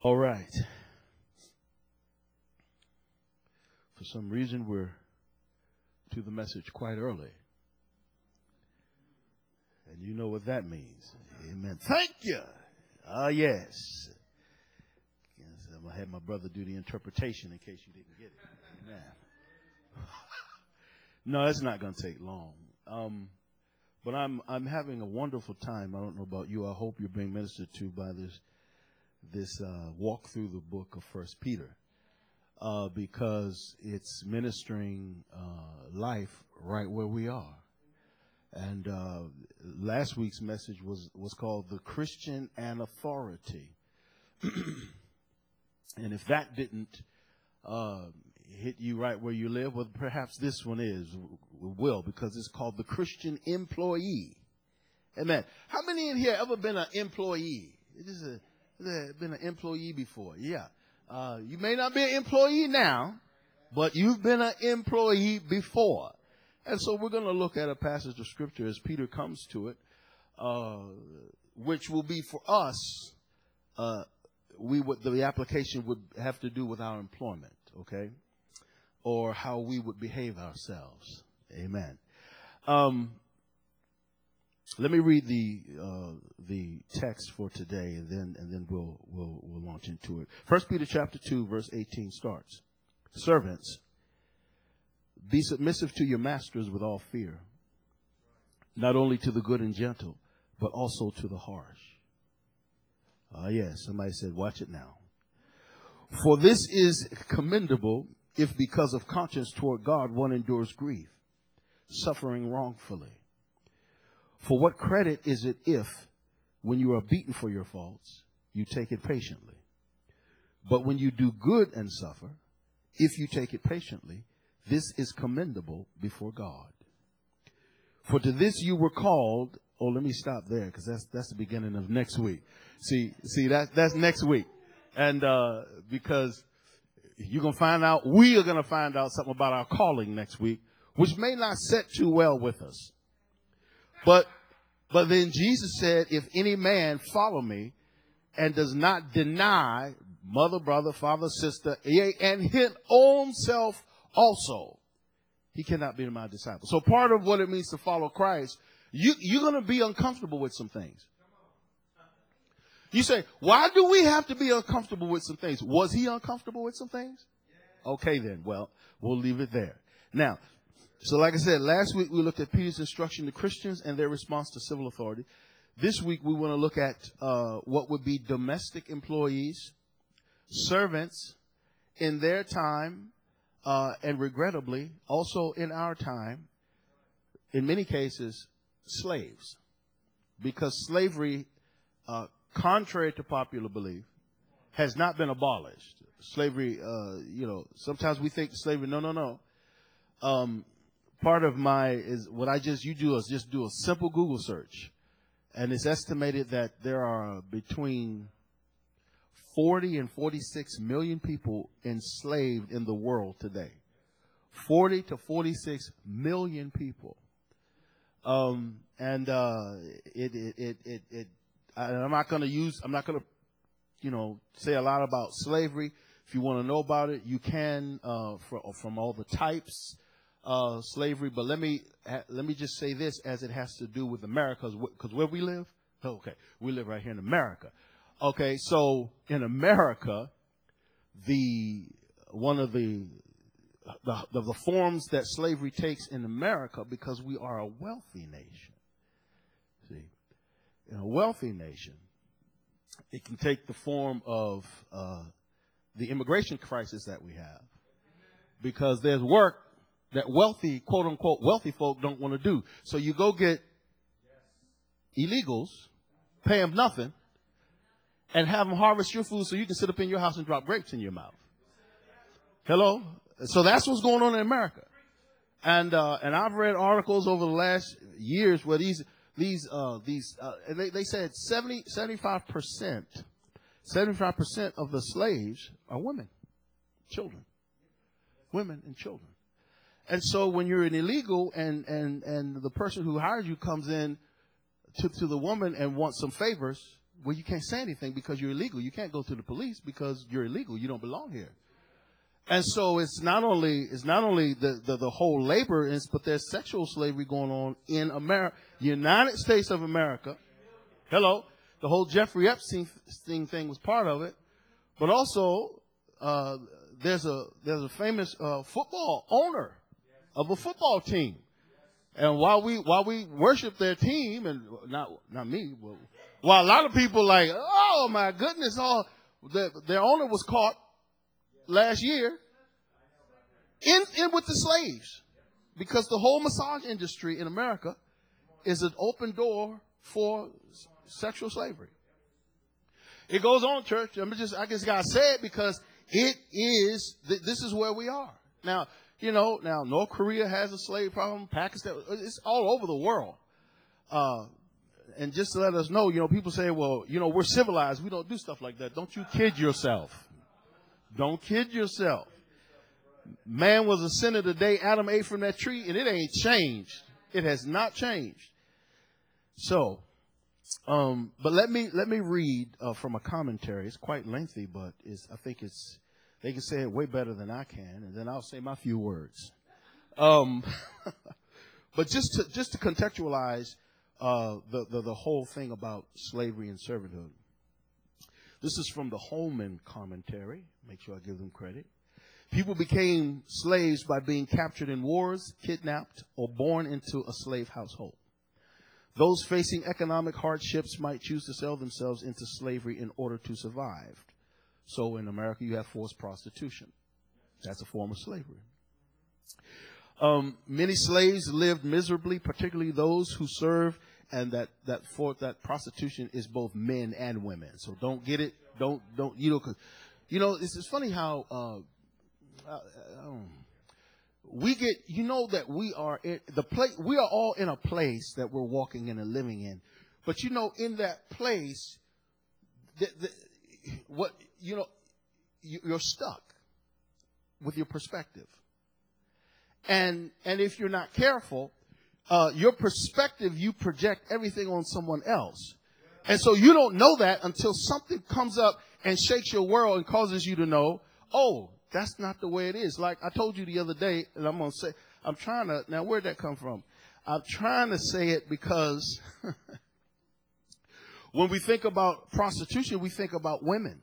All right. For some reason, we're to the message quite early. And you know what that means. Amen. Thank you. Yes. I'm going to have my brother do the interpretation in case you didn't get it. Amen. No, it's not going to take long. But I'm having a wonderful time. I don't know about you. I hope you're being ministered to by this walk through the book of First Peter, because it's ministering life right where we are. And last week's message was called The Christian and Authority. And if that didn't hit you right where you live, well, perhaps this one will, because it's called The Christian Employee. Amen. How many in here ever been an employee? Been an employee before? Yeah. You may not be an employee now, but you've been an employee before. And so we're going to look at a passage of Scripture as Peter comes to it, which will be for us, the application would have to do with our employment, okay? Or how we would behave ourselves. Amen. Let me read the text for today, and then we'll launch into it. 1 Peter chapter 2, verse 18 starts. Servants, be submissive to your masters with all fear, not only to the good and gentle, but also to the harsh. Yes, somebody said, watch it now. For this is commendable if because of conscience toward God one endures grief, suffering wrongfully. For what credit is it if, when you are beaten for your faults, you take it patiently? But when you do good and suffer, if you take it patiently, this is commendable before God. For to this you were called. Oh, let me stop there, because that's the beginning of next week. See, that's next week. And because you're going to find out, we are going to find out something about our calling next week, which may not set too well with us. But then Jesus said, if any man follow me and does not deny mother, brother, father, sister, and his own self also, he cannot be my disciple. So part of what it means to follow Christ, you're going to be uncomfortable with some things. You say, why do we have to be uncomfortable with some things? Was he uncomfortable with some things? Okay, then. Well, we'll leave it there. Now, so like I said, last week we looked at Peter's instruction to Christians and their response to civil authority. This week we want to look at what would be domestic employees, servants in their time, and regrettably, also in our time, in many cases, slaves. Because slavery, contrary to popular belief, has not been abolished. Slavery, sometimes we think slavery, no. Part of you do is just do a simple Google search. And it's estimated that there are between 40 and 46 million people enslaved in the world today. 40 to 46 million people. I'm not going to say a lot about slavery. If you want to know about it, you can, from all the types of slavery. But let me just say this as it has to do with America, because where we live, we live right here in America. Okay, so in America, one of the forms that slavery takes in America, because we are a wealthy nation. See, in a wealthy nation, it can take the form of the immigration crisis that we have, because there's work that wealthy, quote unquote, wealthy folk don't want to do. So you go get illegals, pay them nothing, and have them harvest your food so you can sit up in your house and drop grapes in your mouth. Hello? So that's what's going on in America. And I've read articles over the last years where they said 75% of the slaves are women and children. And so when you're an illegal and the person who hired you comes in to the woman and wants some favors, Well, you can't say anything because you're illegal. You can't go to the police because you're illegal. You don't belong here. And so it's not only the whole labor, but there's sexual slavery going on in America, United States of America. Hello. The whole Jeffrey Epstein thing was part of it. But also, there's a famous football owner of a football team. And while we worship their team, and not me, but while a lot of people like, oh my goodness, their owner was caught last year in with the slaves, because the whole massage industry in America is an open door for sexual slavery. It goes on, church. I just gotta say it because it is. This is where we are now. Now North Korea has a slave problem. Pakistan, it's all over the world. And just to let us know, people say, well, we're civilized. We don't do stuff like that. Don't you kid yourself. Don't kid yourself. Man was a sinner the day Adam ate from that tree, and it ain't changed. It has not changed. So, but let me read from a commentary. It's quite lengthy, but I think they can say it way better than I can, and then I'll say my few words. But just to contextualize the whole thing about slavery and servanthood. This is from the Holman commentary. Make sure I give them credit. People became slaves by being captured in wars, kidnapped, or born into a slave household. Those facing economic hardships might choose to sell themselves into slavery in order to survive. So in America, you have forced prostitution. That's a form of slavery. Many slaves lived miserably, particularly those who served, and that prostitution is both men and women. So don't get it. Don't it's funny how we get, that we are in the place. We are all in a place that we're walking in and living in, but in that place, you're stuck with your perspective. And if you're not careful, your perspective, you project everything on someone else. And so you don't know that until something comes up and shakes your world and causes you to know, oh, that's not the way it is. Like I told you the other day, and I'm going to say, now where'd that come from? I'm trying to say it because when we think about prostitution, we think about women.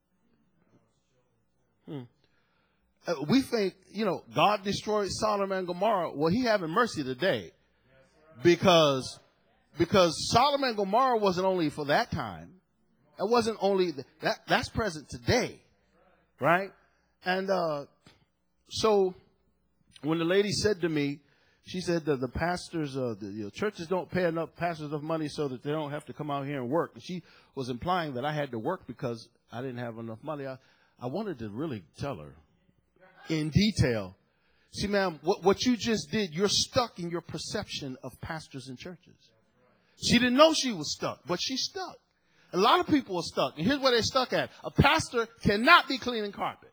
We think, God destroyed Sodom and Gomorrah. Well, he having mercy today because Sodom and Gomorrah wasn't only for that time. It wasn't only that's present today, right? And so when the lady said to me, she said that the pastors, the churches don't pay enough pastors enough money so that they don't have to come out here and work. And she was implying that I had to work because I didn't have enough money. I wanted to really tell her in detail. See, ma'am, what you just did, you're stuck in your perception of pastors and churches. She didn't know she was stuck, but she's stuck. A lot of people are stuck. And here's where they're stuck at. A pastor cannot be cleaning carpet.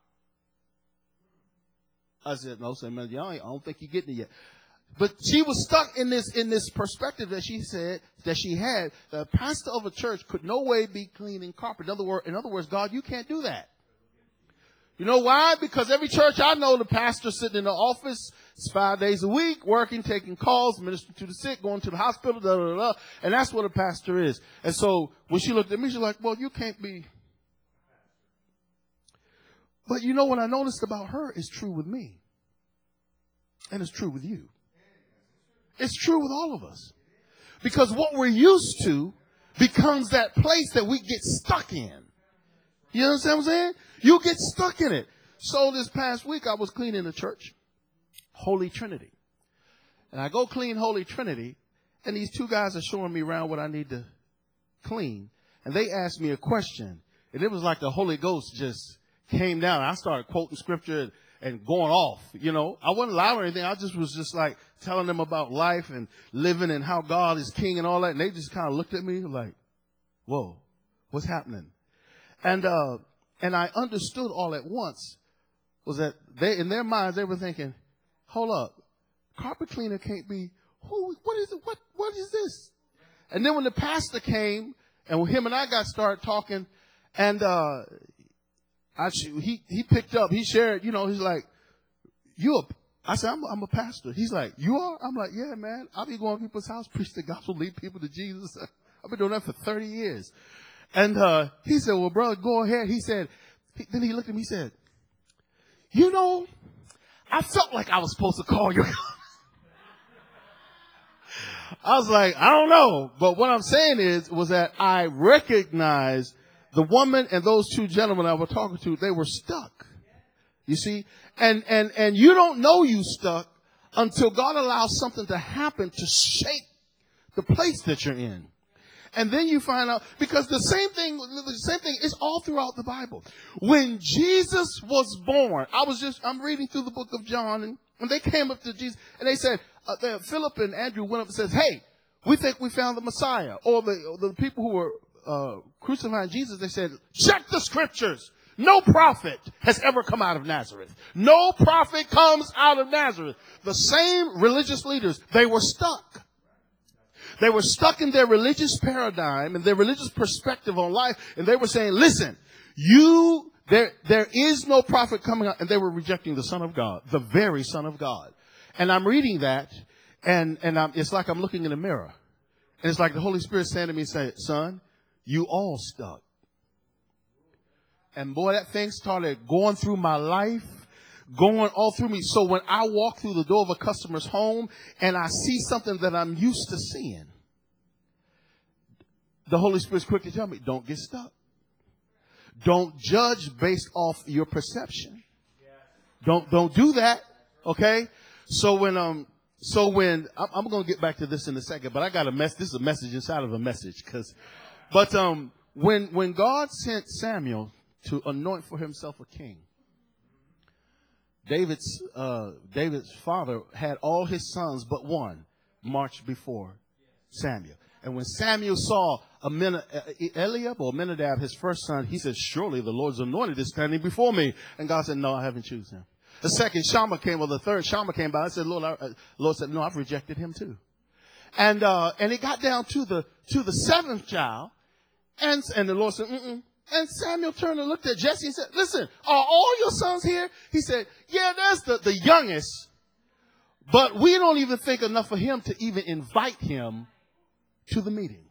I said, no, man, I don't think you're getting it yet. But she was stuck in this perspective that she said that she had. The pastor of a church could no way be cleaning carpet. In other words, God, you can't do that. You know why? Because every church I know, the pastor sitting in the office, it's 5 days a week, working, taking calls, ministering to the sick, going to the hospital, and that's what a pastor is. And so when she looked at me, she's like, well, you can't be. But what I noticed about her is true with me. And it's true with you. It's true with all of us. Because what we're used to becomes that place that we get stuck in. You understand what I'm saying? You get stuck in it. So this past week, I was cleaning the church, Holy Trinity. And I go clean Holy Trinity, and these two guys are showing me around what I need to clean. And they asked me a question. And it was like the Holy Ghost just came down. I started quoting scripture and going off. I wasn't loud or anything. I was just like telling them about life and living and how God is king and all that. And they just kind of looked at me like, whoa, what's happening? And I understood all at once was that in their minds, they were thinking, hold up, carpet cleaner can't be, what is it? What is this? And then when the pastor came, And him and I got started talking, and he picked up, he shared, you know, he's like, I said, I'm a pastor. He's like, you are? I'm like, yeah, man. I'll be going to people's house, preach the gospel, lead people to Jesus. I've been doing that for 30 years. And he said, well, brother, go ahead. He said, then he looked at me, he said, you know, I felt like I was supposed to call you. I was like, I don't know. But what I'm saying was that I recognized the woman and those two gentlemen I was talking to, they were stuck. You see? And you don't know you stuck until God allows something to happen to shake the place that you're in. And then you find out, because the same thing is all throughout the Bible. When Jesus was born, I'm reading through the book of John, and they came up to Jesus, and they said, Philip and Andrew went up and said, hey, we think we found the Messiah. Or the people who were crucifying Jesus, they said, check the scriptures. No prophet has ever come out of Nazareth. No prophet comes out of Nazareth. The same religious leaders, they were stuck. They were stuck in their religious paradigm and their religious perspective on life. And they were saying, listen, there is no prophet coming out. And they were rejecting the Son of God, the very Son of God. And I'm reading that, and it's like I'm looking in a mirror. And it's like the Holy Spirit saying to me, son, you all stuck. And boy, that thing started going through my life, going all through me. So when I walk through the door of a customer's home and I see something that I'm used to seeing, the Holy Spirit's quick to tell me, don't get stuck. Don't judge based off your perception. Don't do that. Okay. So when I'm going to get back to this in a second, but I got this is a message inside of a message. But when God sent Samuel to anoint for himself a king, David's father had all his sons but one march before Samuel. And when Samuel saw Eliab or Aminadab, his first son, he said, surely the Lord's anointed is standing before me. And God said, no, I haven't chosen him. The second Shammah came, or the third Shammah came by. I said, Lord said, no, I've rejected him too. And it got down to the seventh child. And the Lord said, And Samuel turned and looked at Jesse and said, listen, are all your sons here? He said, yeah, there's the youngest, but we don't even think enough of him to even invite him to the meeting.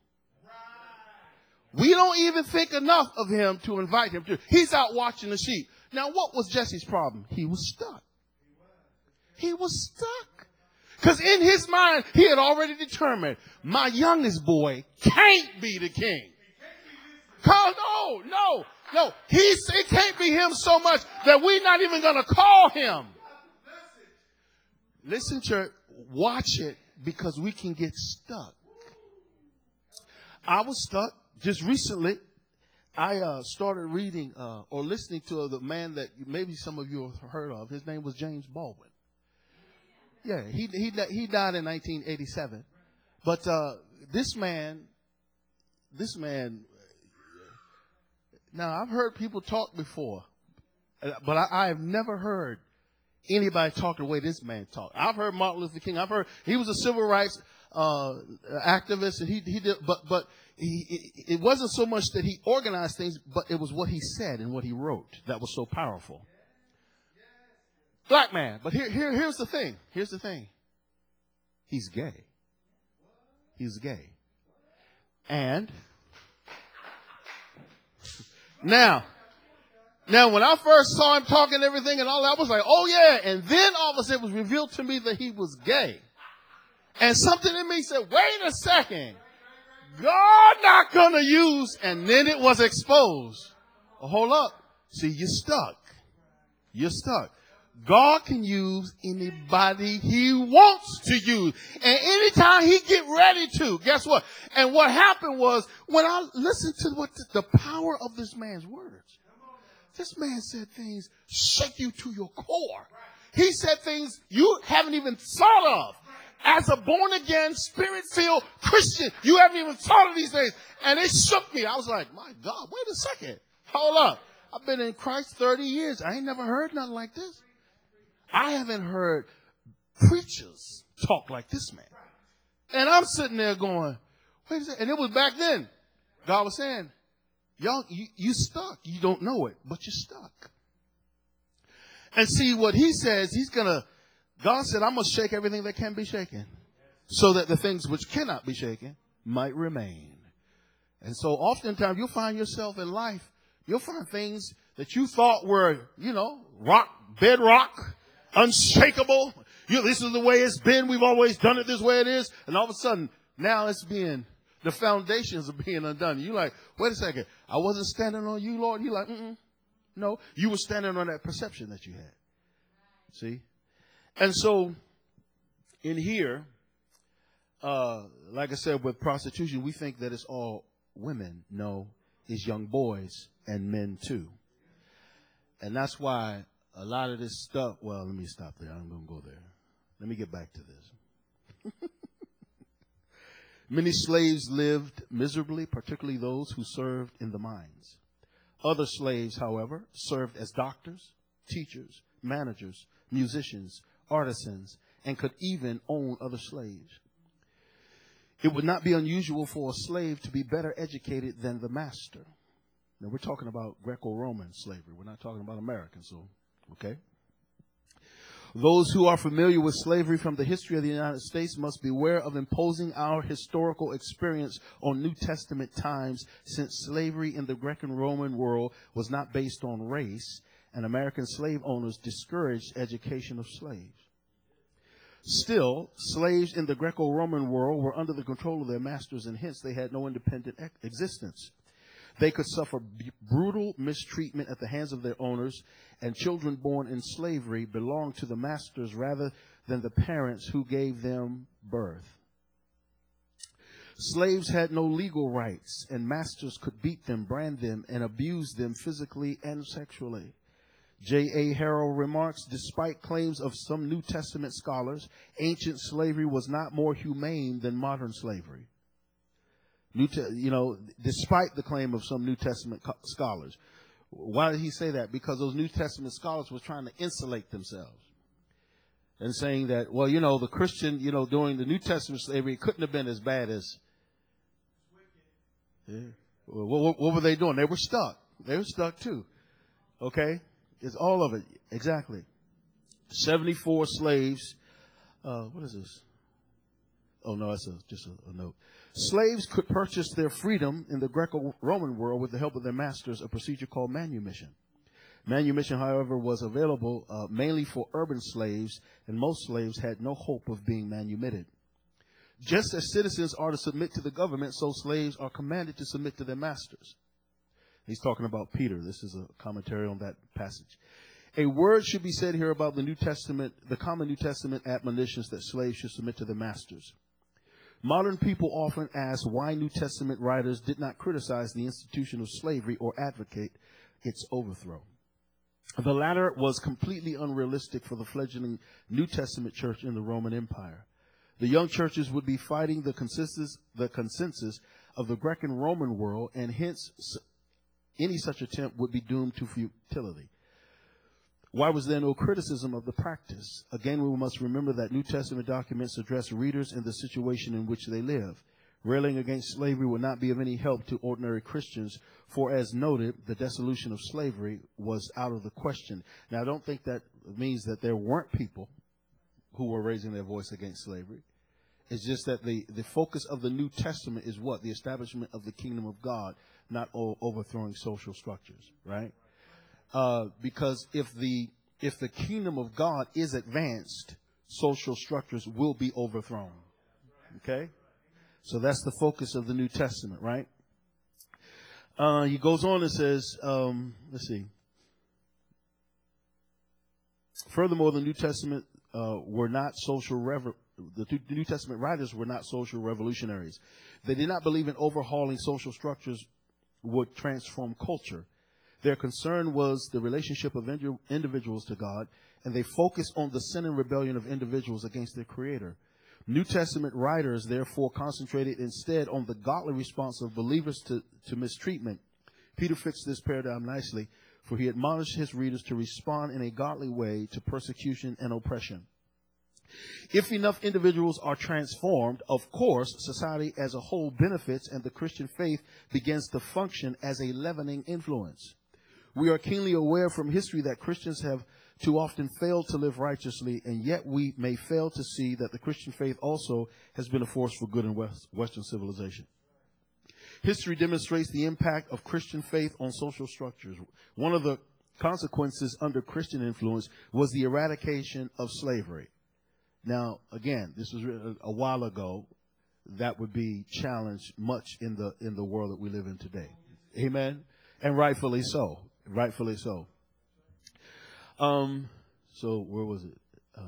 We don't even think enough of him to invite him to. He's out watching the sheep. Now, what was Jesse's problem? He was stuck. He was stuck. Because in his mind, he had already determined, my youngest boy can't be the king. No. It can't be him so much that we're not even going to call him. Listen, church, watch it, because we can get stuck. I was stuck just recently. I started reading or listening to the man that maybe some of you have heard of. His name was James Baldwin. Yeah, he died in 1987. But this man. Now, I've heard people talk before, but I have never heard anybody talk the way this man talked. I've heard Martin Luther King. I've heard he was a civil rights activist, and he did, but it wasn't so much that he organized things, but it was what he said and what he wrote that was so powerful. Black man, but here's the thing. Here's the thing. He's gay. He's gay, and Now, when I first saw him talking everything and all that, I was like, oh yeah. And then all of a sudden it was revealed to me that he was gay. And something in me said, wait a second. God not going to use, and then it was exposed. Oh, hold up. See, you're stuck. You're stuck. God can use anybody he wants to use. And anytime he get ready to, guess what? And what happened was, when I listened to what the power of this man's words, this man said things shake you to your core. He said things you haven't even thought of. As a born-again, spirit-filled Christian, you haven't even thought of these things. And it shook me. I was like, my God, wait a second. Hold up. I've been in Christ 30 years. I ain't never heard nothing like this. I haven't heard preachers talk like this man. And I'm sitting there going, wait a second. And it was back then. God was saying, y'all, you stuck. You don't know it, but you're stuck. And see what he says, God said, I'm going to shake everything that can be shaken so that the things which cannot be shaken might remain. And so oftentimes you'll find yourself in life, you'll find things that you thought were, bedrock, unshakable. This is the way it's been. We've always done it this way it is. And all of a sudden, now the foundations are being undone. You're like, wait a second. I wasn't standing on you, Lord. You're like, no, you were standing on that perception that you had. See? And so in here, like I said, with prostitution, we think that it's all women. No, it's young boys and men too. And that's why a lot of this stuff, well, let me stop there. I'm going to go there. Let me get back to this. Many slaves lived miserably, particularly those who served in the mines. Other slaves, however, served as doctors, teachers, managers, musicians, artisans, and could even own other slaves. It would not be unusual for a slave to be better educated than the master. Now, we're talking about Greco-Roman slavery. We're not talking about American, okay? Those who are familiar with slavery from the history of the United States must beware of imposing our historical experience on New Testament times, since slavery in the Greco-Roman world was not based on race, and American slave owners discouraged education of slaves. Still, slaves in the Greco-Roman world were under the control of their masters, and hence they had no independent existence. They could suffer brutal mistreatment at the hands of their owners, and children born in slavery belonged to the masters rather than the parents who gave them birth. Slaves had no legal rights, and masters could beat them, brand them, and abuse them physically and sexually. J.A. Harrell remarks, despite claims of some New Testament scholars, ancient slavery was not more humane than modern slavery. Despite the claim of some New Testament scholars. Why did he say that? Because those New Testament scholars were trying to insulate themselves and saying that, well, the Christian, during the New Testament slavery, it couldn't have been as bad as. Yeah. What were they doing? They were stuck. They were stuck too. Okay? It's all of it. Exactly. 74 slaves. What is this? Oh, no, that's just a note. Slaves could purchase their freedom in the Greco-Roman world with the help of their masters, a procedure called manumission. Manumission, however, was available mainly for urban slaves, and most slaves had no hope of being manumitted. Just as citizens are to submit to the government, so slaves are commanded to submit to their masters. He's talking about Peter. This is a commentary on that passage. A word should be said here about the New Testament, the common New Testament admonitions that slaves should submit to their masters. Modern people often ask why New Testament writers did not criticize the institution of slavery or advocate its overthrow. The latter was completely unrealistic for the fledgling New Testament church in the Roman Empire. The young churches would be fighting the consensus of the Greco-Roman world, and hence any such attempt would be doomed to futility. Why was there no criticism of the practice? Again, we must remember that New Testament documents address readers in the situation in which they live. Railing against slavery would not be of any help to ordinary Christians, for as noted, the dissolution of slavery was out of the question. Now, I don't think that means that there weren't people who were raising their voice against slavery. It's just that the focus of the New Testament is what? The establishment of the kingdom of God, not overthrowing social structures, right? Because if the kingdom of God is advanced, social structures will be overthrown. Okay? So that's the focus of the New Testament, right? He goes on and says, let's see. Furthermore, the New Testament the New Testament writers were not social revolutionaries. They did not believe in overhauling social structures would transform culture. Their concern was the relationship of individuals to God, and they focused on the sin and rebellion of individuals against their Creator. New Testament writers, therefore, concentrated instead on the godly response of believers to mistreatment. Peter fits this paradigm nicely, for he admonished his readers to respond in a godly way to persecution and oppression. If enough individuals are transformed, of course, society as a whole benefits and the Christian faith begins to function as a leavening influence. We are keenly aware from history that Christians have too often failed to live righteously, and yet we may fail to see that the Christian faith also has been a force for good in Western civilization. History demonstrates the impact of Christian faith on social structures. One of the consequences under Christian influence was the eradication of slavery. Now, again, this was a while ago. That would be challenged much in the world that we live in today. Amen? And rightfully so. Rightfully so. So where was it?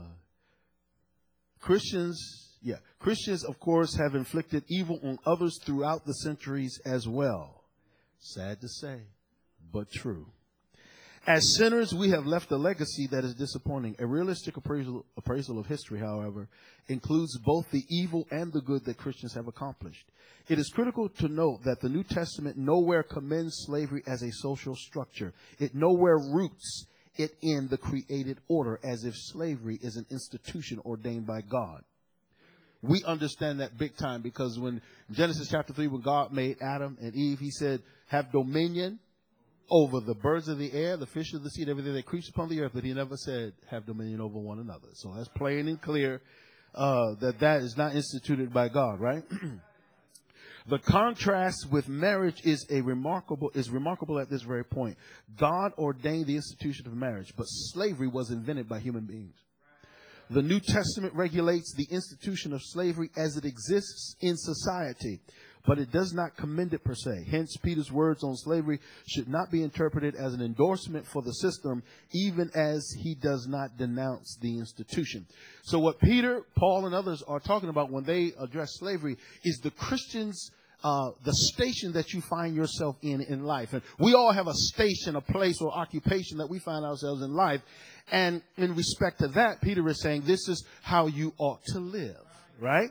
Christians, of course, have inflicted evil on others throughout the centuries as well. Sad to say, but true. As sinners, we have left a legacy that is disappointing. A realistic appraisal of history, however, includes both the evil and the good that Christians have accomplished. It is critical to note that the New Testament nowhere commends slavery as a social structure. It nowhere roots it in the created order as if slavery is an institution ordained by God. We understand that big time because when Genesis chapter 3, when God made Adam and Eve, he said, have dominion over the birds of the air, the fish of the sea, everything that creeps upon the earth, but he never said have dominion over one another. So that's plain and clear that is not instituted by God, right? The contrast with marriage is remarkable at this very point. God ordained the institution of marriage, but slavery was invented by human beings. The New Testament regulates the institution of slavery as it exists in society, but it does not commend it per se. Hence, Peter's words on slavery should not be interpreted as an endorsement for the system, even as he does not denounce the institution. So what Peter, Paul, and others are talking about when they address slavery is the Christians, the station that you find yourself in life. And we all have a station, a place, or occupation that we find ourselves in life. And in respect to that, Peter is saying this is how you ought to live, right?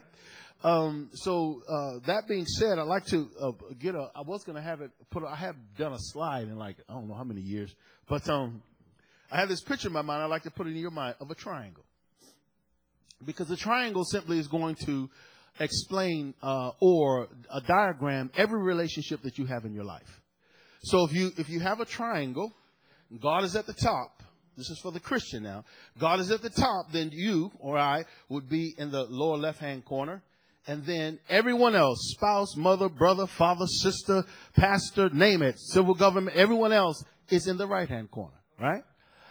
That being said, I'd like to I was going to have it I have done a slide in I don't know how many years, but I have this picture in my mind I'd like to put it in your mind of a triangle. Because the triangle simply is going to explain or a diagram every relationship that you have in your life. So if you have a triangle, God is at the top. This is for the Christian now. God is at the top, then you or I would be in the lower left-hand corner. And then everyone else, spouse, mother, brother, father, sister, pastor, name it, civil government, everyone else is in the right-hand corner, right?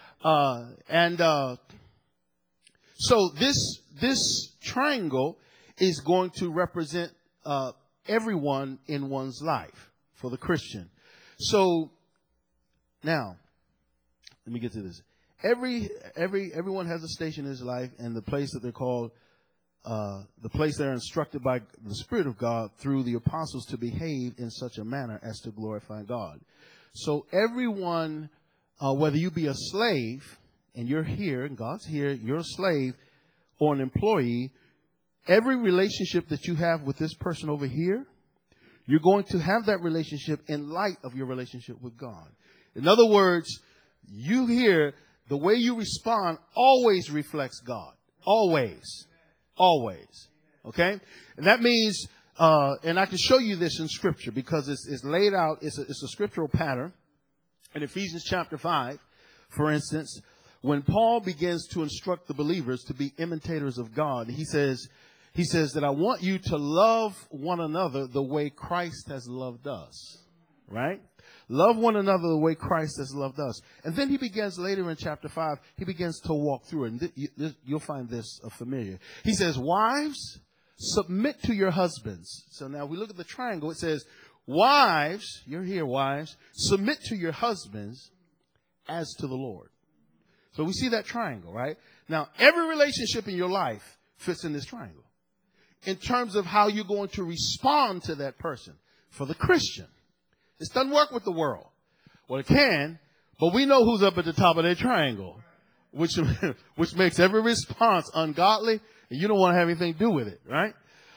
So this triangle is going to represent everyone in one's life for the Christian. So now, let me get to this. Everyone has a station in his life, and the place that they're called, the place they're instructed by the Spirit of God through the apostles to behave in such a manner as to glorify God. So everyone, whether you be a slave and you're here and God's here, you're a slave or an employee, every relationship that you have with this person over here, you're going to have that relationship in light of your relationship with God. In other words, you here, the way you respond always reflects God. Always. Always. Okay? And that means, and I can show you this in Scripture because it's laid out, it's a scriptural pattern. In Ephesians chapter 5, for instance, when Paul begins to instruct the believers to be imitators of God, he says that I want you to love one another the way Christ has loved us. Right? Love one another the way Christ has loved us. And then he begins later in chapter 5, he begins to walk through it. And you'll find this familiar. He says, wives, submit to your husbands. So now we look at the triangle. It says, wives, you're here, wives, submit to your husbands as to the Lord. So we see that triangle, right? Now, every relationship in your life fits in this triangle in terms of how you're going to respond to that person. For the Christian, this doesn't work with the world. Well, it can, but we know who's up at the top of that triangle, which makes every response ungodly, and you don't want to have anything to do with it, right?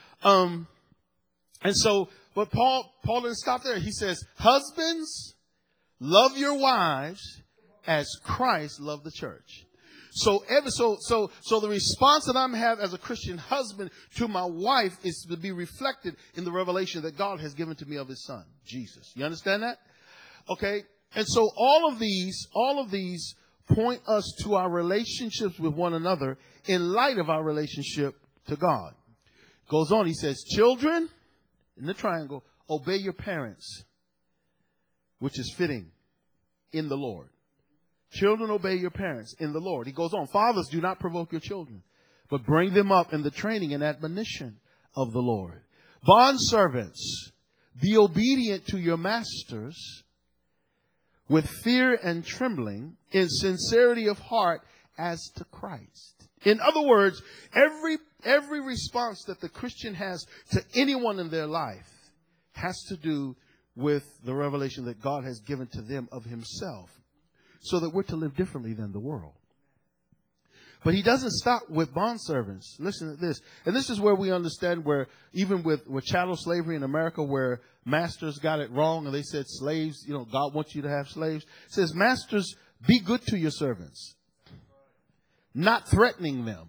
But Paul didn't stop there. He says, husbands, love your wives as Christ loved the church. So the response that I'm having as a Christian husband to my wife is to be reflected in the revelation that God has given to me of his son, Jesus. You understand that? Okay. And so all of these point us to our relationships with one another in light of our relationship to God. Goes on, he says, children, in the triangle, obey your parents, which is fitting in the Lord. Children, obey your parents in the Lord. He goes on, fathers, do not provoke your children, but bring them up in the training and admonition of the Lord. Bondservants, be obedient to your masters with fear and trembling, in sincerity of heart as to Christ. In other words, every response that the Christian has to anyone in their life has to do with the revelation that God has given to them of himself, so that we're to live differently than the world. But he doesn't stop with bondservants. Listen to this. And this is where we understand where, even with chattel slavery in America, where masters got it wrong and they said slaves, God wants you to have slaves. It says, masters, be good to your servants, not threatening them,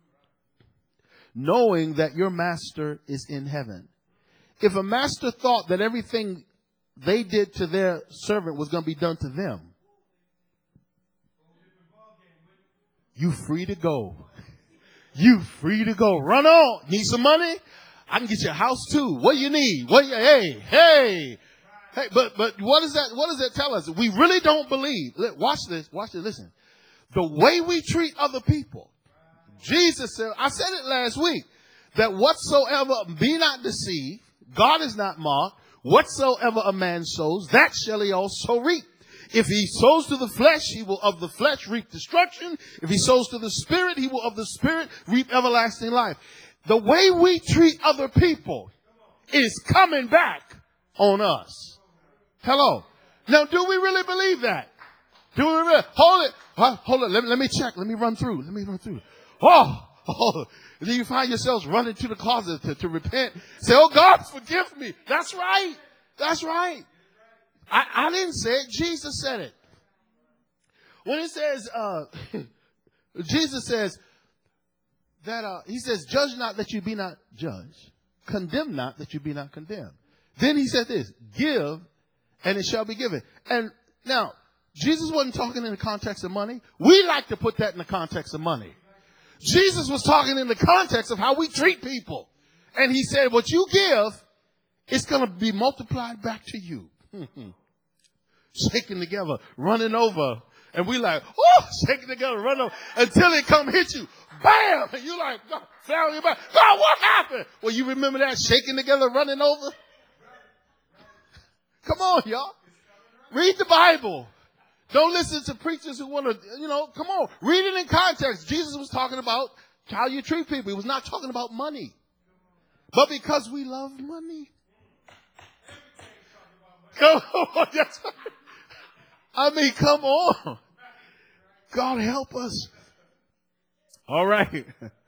knowing that your master is in heaven. If a master thought that everything they did to their servant was going to be done to them, you free to go. You free to go. Run on. Need some money? I can get you a house too. What do you need? Hey. But what does that tell us? We really don't believe. Watch this. Listen. The way we treat other people. Jesus said, I said it last week, that whatsoever, be not deceived, God is not mocked. Whatsoever a man sows, that shall he also reap. If he sows to the flesh, he will of the flesh reap destruction. If he sows to the spirit, he will of the spirit reap everlasting life. The way we treat other people is coming back on us. Hello. Now, do we really believe that? Do we really? Hold it. Let me check. Let me run through. Oh. And then you find yourselves running to the closet to repent. Say, oh, God, forgive me. That's right. I didn't say it. Jesus said it. When it says, Jesus says that, he says, judge not that you be not judged. Condemn not that you be not condemned. Then he said this, give and it shall be given. And now, Jesus wasn't talking in the context of money. We like to put that in the context of money. Jesus was talking in the context of how we treat people. And he said, what you give, it's going to be multiplied back to you. Shaking together, running over. And we like, oh, shaking together, run over until it come hit you. Bam! And you like, God, fell on your back. God, what happened? Well, you remember that shaking together, running over? Come on, y'all. Read the Bible. Don't listen to preachers who want to, come on. Read it in context. Jesus was talking about how you treat people. He was not talking about money. But because we love money. Come on. Come on. God help us. All right.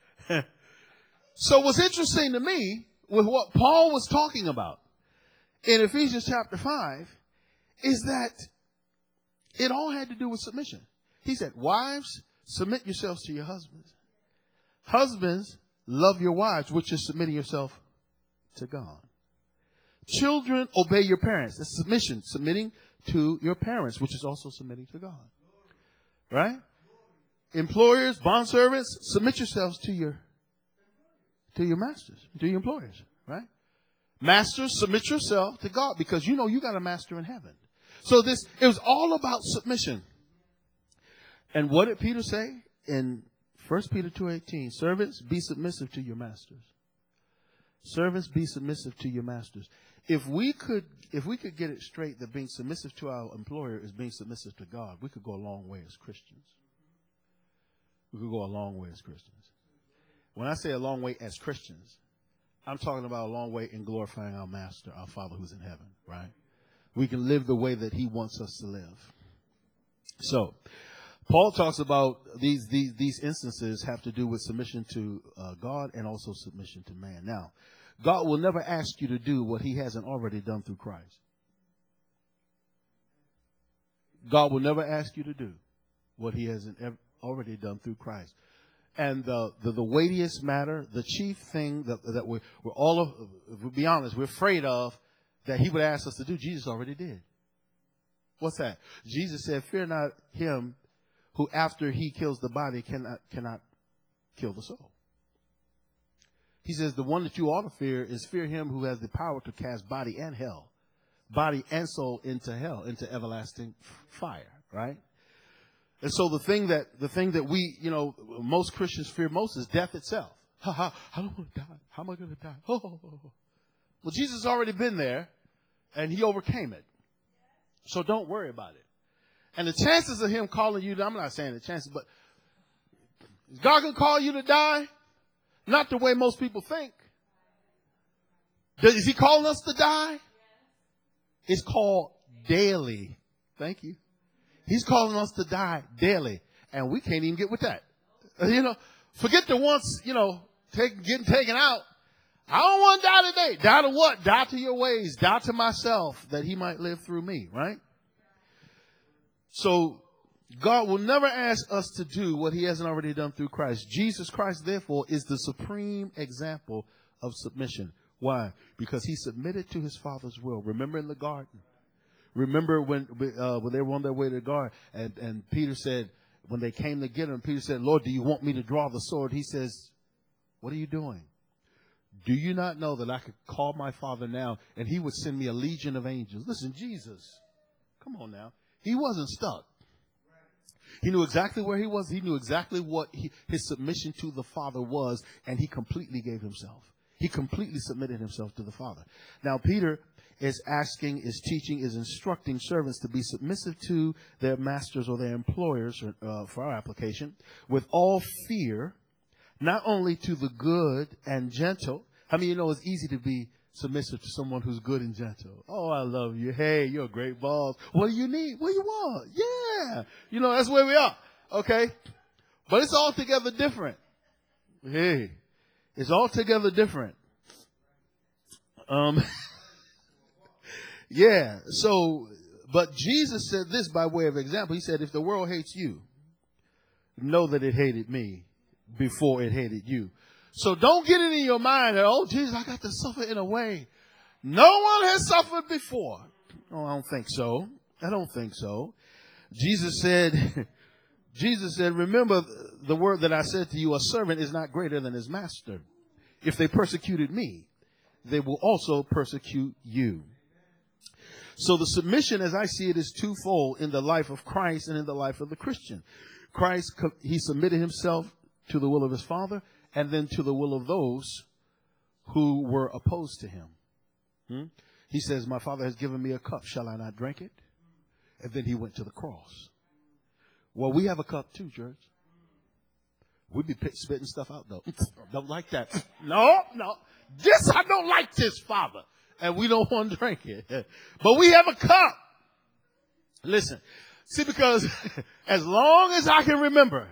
So what's interesting to me with what Paul was talking about in Ephesians chapter 5 is that it all had to do with submission. He said, wives, submit yourselves to your husbands. Husbands, love your wives, which is submitting yourself to God. Children, obey your parents. That's submission, submitting to your parents, which is also submitting to God. Right? Employers, bondservants, submit yourselves to your masters, to your employers. Right? Masters, submit yourself to God because you got a master in heaven. So it was all about submission. And what did Peter say in 1 Peter 2:18? Servants, be submissive to your masters. Servants, be submissive to your masters. If we could get it straight that being submissive to our employer is being submissive to God, we could go a long way as Christians. We could go a long way as Christians. When I say a long way as Christians, I'm talking about a long way in glorifying our master, our Father who's in heaven, right? We can live the way that he wants us to live. So, Paul talks about these instances have to do with submission to God and also submission to man. Now, God will never ask you to do what he hasn't already done through Christ. God will never ask you to do what he hasn't already done through Christ. And the weightiest matter, the chief thing that we're all of, if we'll be honest, we're afraid of that he would ask us to do, Jesus already did. What's that? Jesus said, fear not him who after he kills the body cannot kill the soul. He says the one that you ought to fear is fear him who has the power to cast body and soul into hell, into everlasting fire, right? And so the thing that we, most Christians fear most is death itself. I don't want to die. How am I going to die? Oh. Well, Jesus has already been there, and he overcame it. So don't worry about it. And the chances of him calling you, I'm not saying the chances, but is God going to call you to die? Not the way most people think. Is he calling us to die? It's called daily. Thank you. He's calling us to die daily. And we can't even get with that. Forget the once, getting taken out. I don't want to die today. Die to what? Die to your ways. Die to myself that he might live through me, right? So God will never ask us to do what he hasn't already done through Christ. Jesus Christ, therefore, is the supreme example of submission. Why? Because he submitted to his Father's will. Remember in the garden? Remember when they were on their way to the garden and Peter said, when they came to get him, Peter said, Lord, do you want me to draw the sword? He says, what are you doing? Do you not know that I could call my Father now and he would send me a legion of angels? Listen, Jesus, come on now. He wasn't stuck. He knew exactly where he was. He knew exactly what his submission to the Father was, and he completely gave himself. He completely submitted himself to the Father. Now, Peter is asking, is teaching, is instructing servants to be submissive to their masters or their employers, for our application, with all fear, not only to the good and gentle. How many of you know it's easy to be submissive to someone who's good and gentle? Oh, I love you. Hey, you're a great boss. What do you need? What do you want? Yeah. That's where we are. Okay. But it's altogether different. Hey, it's altogether different. Yeah. So, but Jesus said this by way of example. He said, if the world hates you, know that it hated me before it hated you. So don't get it in your mind that, oh, Jesus, I got to suffer in a way no one has suffered before. Oh, I don't think so. I don't think so. Jesus said, remember the word that I said to you, a servant is not greater than his master. If they persecuted me, they will also persecute you. So the submission, as I see it, is twofold in the life of Christ and in the life of the Christian. Christ, he submitted himself to the will of his Father and then to the will of those who were opposed to him. He says, my Father has given me a cup. Shall I not drink it? And then he went to the cross. Well, we have a cup too, church. We be spitting stuff out, though. Don't like that. No. This, I don't like this, Father. And we don't want to drink it. But we have a cup. Listen. See, because as long as I can remember,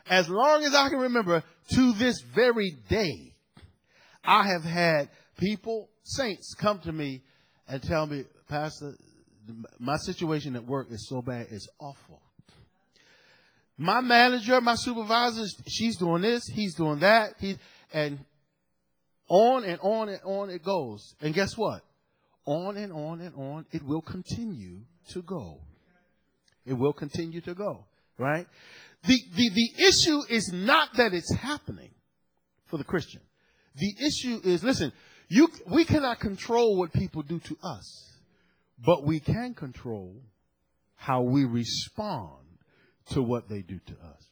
to this very day, I have had people, saints, come to me and tell me, Pastor, my situation at work is so bad, it's awful. My manager, my supervisor, she's doing this, he's doing that, and on and on and on it goes. And guess what? On and on and on, it will continue to go. It will continue to go, right? The issue is not that it's happening for the Christian. The issue is, listen, we cannot control what people do to us, but we can control how we respond to what they do to us.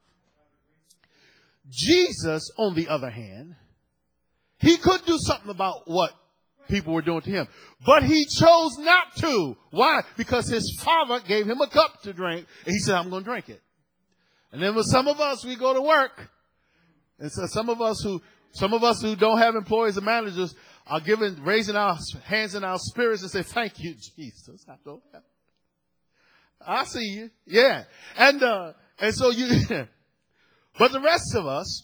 Jesus, on the other hand, he could do something about what people were doing to him, but he chose not to. Why? Because his Father gave him a cup to drink, and he said, I'm going to drink it. And then with some of us, we go to work, and so some of us who don't have employees and managers are raising our hands in our spirits and say, thank you, Jesus. I see you. Yeah. And so but the rest of us,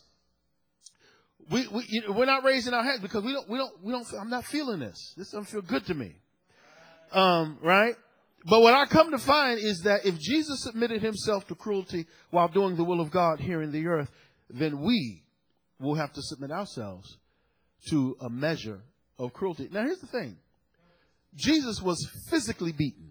we're not raising our hands because we don't, I'm not feeling this. This doesn't feel good to me. Right? But what I come to find is that if Jesus submitted himself to cruelty while doing the will of God here in the earth, then we will have to submit ourselves to a measure of cruelty. Now, here's the thing. Jesus was physically beaten.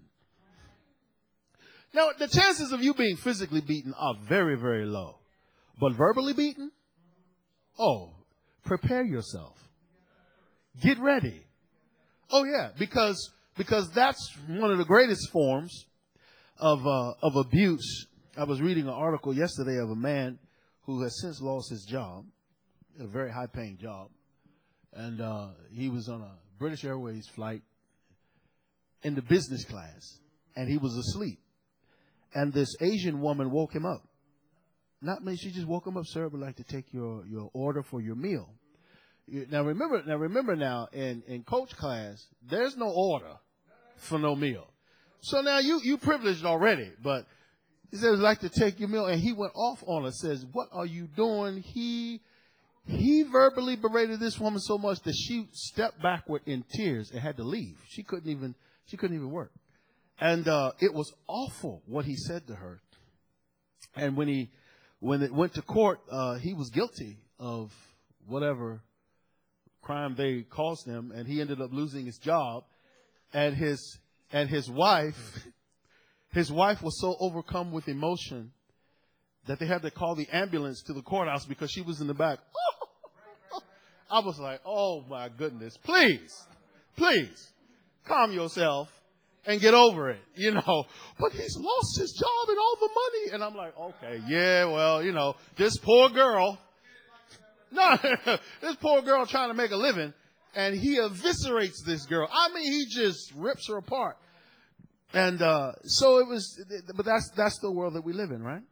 Now, the chances of you being physically beaten are very, very low. But verbally beaten? Oh, prepare yourself. Get ready. Oh, yeah, because that's one of the greatest forms of abuse. I was reading an article yesterday of a man who has since lost his job, a very high-paying job. And he was on a British Airways flight in the business class, and he was asleep. And this Asian woman woke him up. Not me, she just woke him up, sir, would like to take your order for your meal. Now remember, in coach class, there's no order for no meal. So now you privileged already, but he said, would like to take your meal, and he went off on her, says, what are you doing? He verbally berated this woman so much that she stepped backward in tears and had to leave. She couldn't even work. And it was awful what he said to her. And when it went to court, he was guilty of whatever crime they caused him, and he ended up losing his job. And his wife was so overcome with emotion that they had to call the ambulance to the courthouse because she was in the back. I was like, oh my goodness, please, calm yourself and get over it, But he's lost his job and all the money. And I'm like, okay, yeah, well, this poor girl. No, this poor girl trying to make a living, and he eviscerates this girl. I mean, he just rips her apart. And so it was, but that's the world that we live in, right?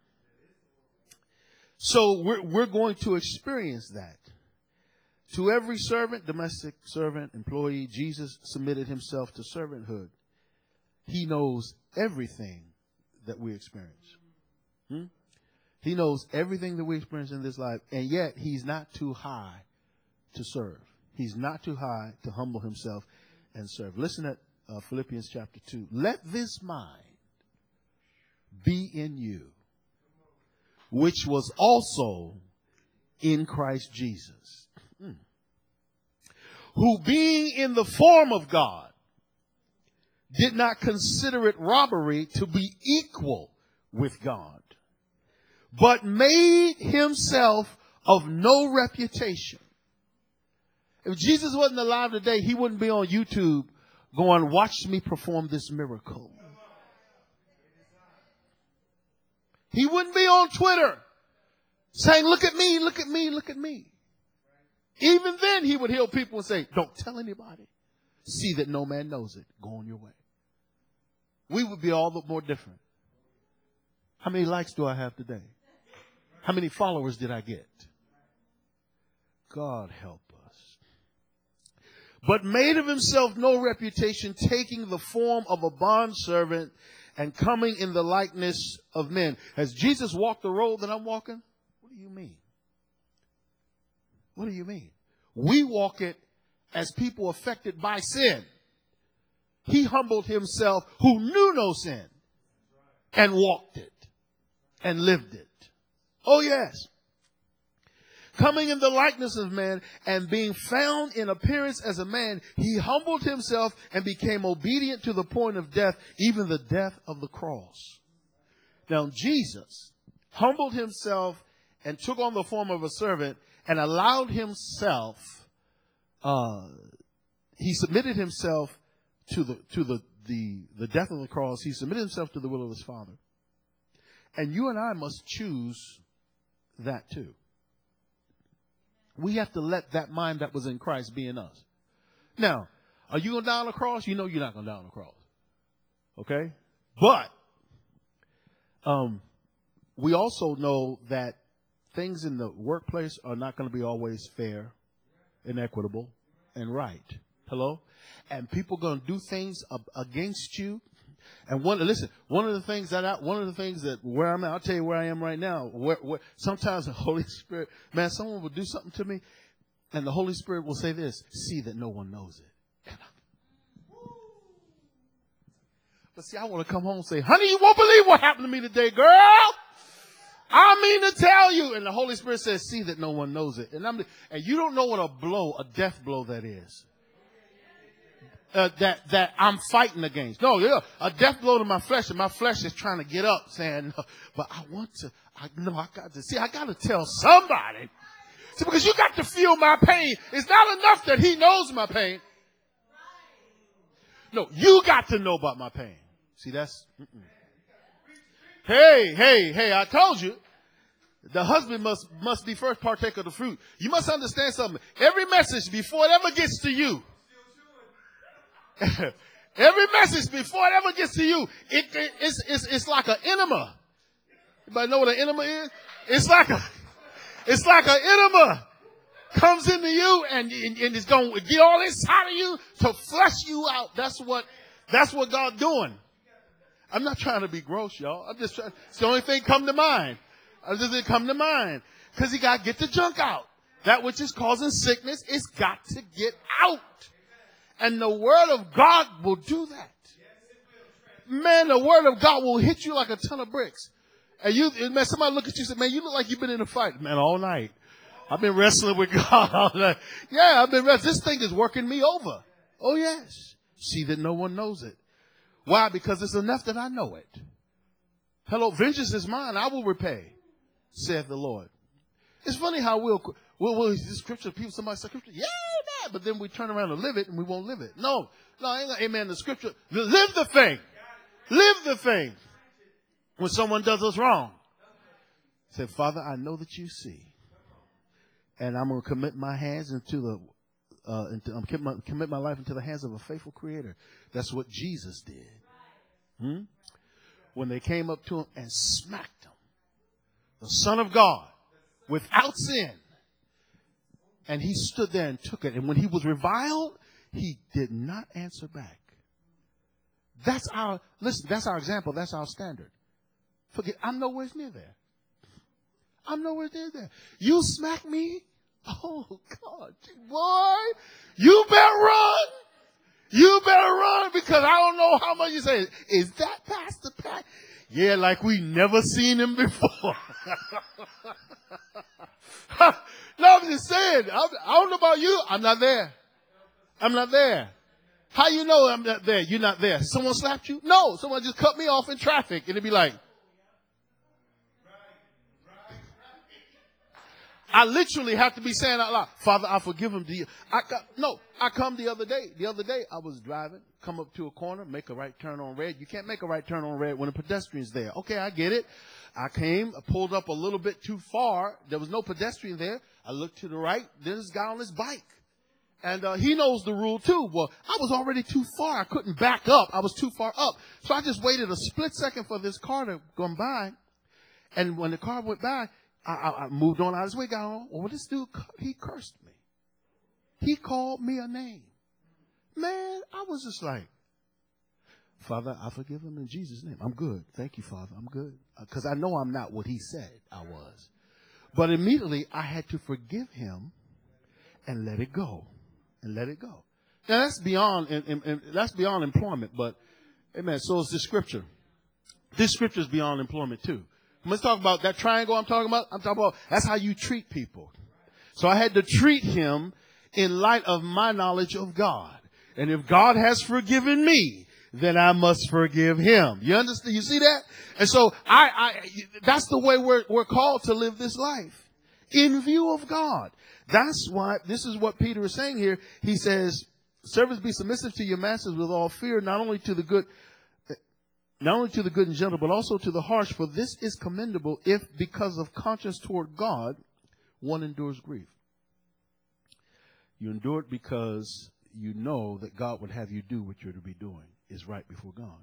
So we're going to experience that. To every servant, domestic servant, employee, Jesus submitted himself to servanthood. He knows everything that we experience. He knows everything that we experience in this life, and yet he's not too high to serve. He's not too high to humble himself and serve. Listen at Philippians chapter 2. Let this mind be in you, which was also in Christ Jesus, who being in the form of God, did not consider it robbery to be equal with God, but made himself of no reputation. If Jesus wasn't alive today, he wouldn't be on YouTube going, watch me perform this miracle. He wouldn't be on Twitter saying, look at me, look at me, look at me. Even then, he would heal people and say, don't tell anybody. See that no man knows it. Go on your way. We would be all the more different. How many likes do I have today? How many followers did I get? God help us. But made of himself no reputation, taking the form of a bondservant and coming in the likeness of men. Has Jesus walked the road that I'm walking? What do you mean? What do you mean? We walk it as people affected by sin. He humbled himself who knew no sin and walked it and lived it. Oh, yes. Coming in the likeness of man and being found in appearance as a man, he humbled himself and became obedient to the point of death, even the death of the cross. Now, Jesus humbled himself and took on the form of a servant and allowed himself, he submitted himself to the death of the cross. He submitted himself to the will of his Father. And you and I must choose that too. We have to let that mind that was in Christ be in us. Now, are you going to die on the cross? You know you're not going to die on the cross. Okay? But we also know that things in the workplace are not going to be always fair and equitable and right. Hello? And people are going to do things against you. And one of the things that where I'm at, I'll tell you where I am right now. Where sometimes the Holy Spirit, man, someone will do something to me, and the Holy Spirit will say this: see that no one knows it. But see, I want to come home and say, honey, you won't believe what happened to me today, girl. I mean to tell you. And the Holy Spirit says, see that no one knows it. And you don't know what a death blow that is. That I'm fighting against. No, yeah, a death blow to my flesh, and my flesh is trying to get up saying, no, but I got to tell somebody. See, because you got to feel my pain. It's not enough that he knows my pain. No, you got to know about my pain. See, that's, Hey, I told you. The husband must be first partaker of the fruit. You must understand something. Every message before it ever gets to you, every message before it ever gets to you, it's like an enema. Anybody know what an enema is? It's like an enema comes into you and it's going to get all inside of you to flush you out. That's what God's doing. I'm not trying to be gross, y'all. I'm just trying. It's the only thing come to mind. It come to mind because he got to get the junk out. That which is causing sickness, it's got to get out. And the word of God will do that. Man, the word of God will hit you like a ton of bricks. And man, somebody look at you and say, man, you look like you've been in a fight. Man, all night. I've been wrestling with God all night. Yeah, I've been wrestling. This thing is working me over. Oh, yes. See that no one knows it. Why? Because it's enough that I know it. Hello, vengeance is mine. I will repay, saith the Lord. It's funny how this scripture, somebody say scripture, yeah, man, but then we turn around and live it and we won't live it. No, amen. The scripture, live the thing. Live the thing. When someone does us wrong, say, Father, I know that you see. And I'm going to commit my hands commit my life into the hands of a faithful creator. That's what Jesus did. When they came up to him and smacked him, the Son of God, without sin. And he stood there and took it. And when he was reviled, he did not answer back. That's our example. That's our standard. I'm nowhere near there. I'm nowhere near there. You smack me? Oh, God, boy, you better run. You better run because I don't know how much you say. Is that Pastor Pat? Yeah, like we never seen him before. No, I'm just saying. I don't know about you. I'm not there. I'm not there. How you know I'm not there? You're not there. Someone slapped you? No, someone just cut me off in traffic. And it'd be like, I literally have to be saying out loud, Father, I forgive him to you. I come the other day. The other day I was driving, come up to a corner, make a right turn on red. You can't make a right turn on red when a pedestrian's there. Okay, I get it. I pulled up a little bit too far. There was no pedestrian there. I looked to the right. There's this guy on his bike. And he knows the rule too. Well, I was already too far. I couldn't back up. I was too far up. So I just waited a split second for this car to go by. And when the car went by, I moved on out of his way, got on. Well, this dude, he cursed me. He called me a name. Man, I was just like, Father, I forgive him in Jesus' name. I'm good. Thank you, Father. I'm good. Because I know I'm not what he said I was. But immediately I had to forgive him and let it go. And let it go. Now that's beyond employment, but amen. So is this scripture. This scripture is beyond employment too. Let's talk about that triangle I'm talking about. I'm talking about that's how you treat people. So I had to treat him in light of my knowledge of God. And if God has forgiven me, then I must forgive him. You understand? You see that? And so that's the way we're called to live this life in view of God. That's why this is what Peter is saying here. He says, servants, be submissive to your masters with all fear, not only to the good and gentle, but also to the harsh, for this is commendable if, because of conscience toward God, one endures grief. You endure it because you know that God would have you do what you're to be doing is right before God.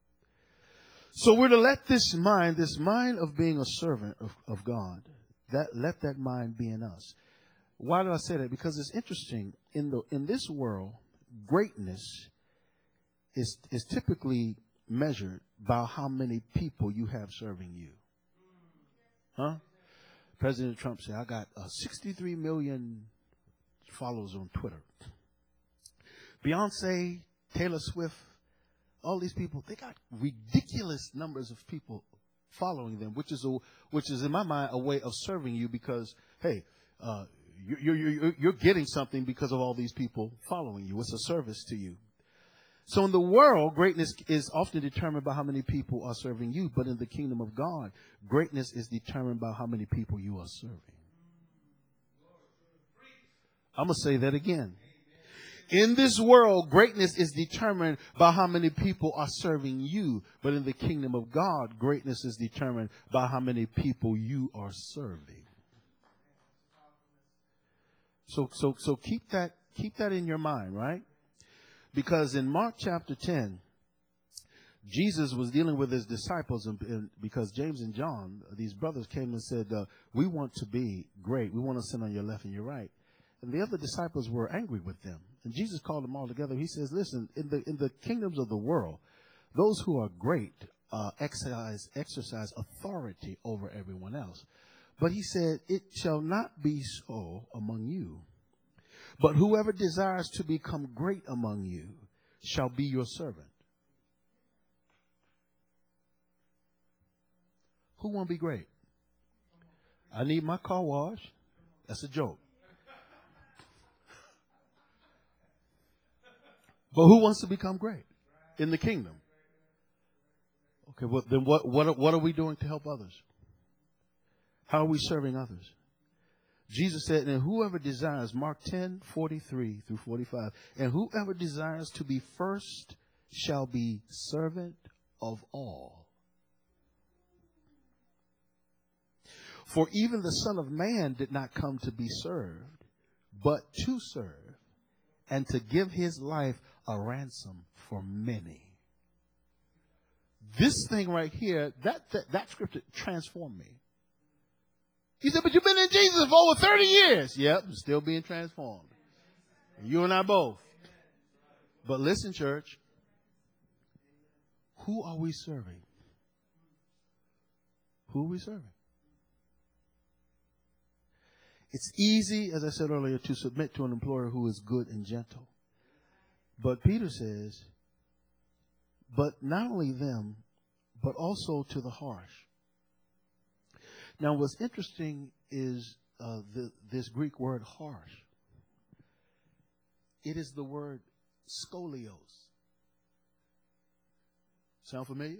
So we're to let this mind of being a servant of God, let that mind be in us. Why do I say that? Because it's interesting. In this world, greatness is typically measured by how many people you have serving you. Huh? President Trump said, I got 63 million followers on Twitter. Beyonce, Taylor Swift, all these people, they got ridiculous numbers of people following them, which is in my mind a way of serving you because, hey, you're getting something because of all these people following you. It's a service to you. So in the world, greatness is often determined by how many people are serving you. But in the kingdom of God, greatness is determined by how many people you are serving. I'm going to say that again. In this world, greatness is determined by how many people are serving you. But in the kingdom of God, greatness is determined by how many people you are serving. So keep that in your mind, right? Because in Mark chapter 10, Jesus was dealing with his disciples and because James and John, these brothers, came and said, we want to be great. We want to sit on your left and your right. And the other disciples were angry with them. And Jesus called them all together. He says, listen, in the kingdoms of the world, those who are great exercise authority over everyone else. But he said, it shall not be so among you. But whoever desires to become great among you shall be your servant. Who won't be great? I need my car washed. That's a joke. But who wants to become great in the kingdom? Okay, well, then what are we doing to help others? How are we serving others? Jesus said, and whoever desires, Mark 10:43 through 45, and whoever desires to be first shall be servant of all. For even the Son of Man did not come to be served, but to serve, and to give his life a ransom for many. This thing right here, that scripture transformed me. He said, but you've been in Jesus for over 30 years. Yep, still being transformed. You and I both. But listen, church. Who are we serving? Who are we serving? It's easy, as I said earlier, to submit to an employer who is good and gentle. But Peter says, but not only them, but also to the harsh. Now, what's interesting is this Greek word harsh. It is the word scolios. Sound familiar?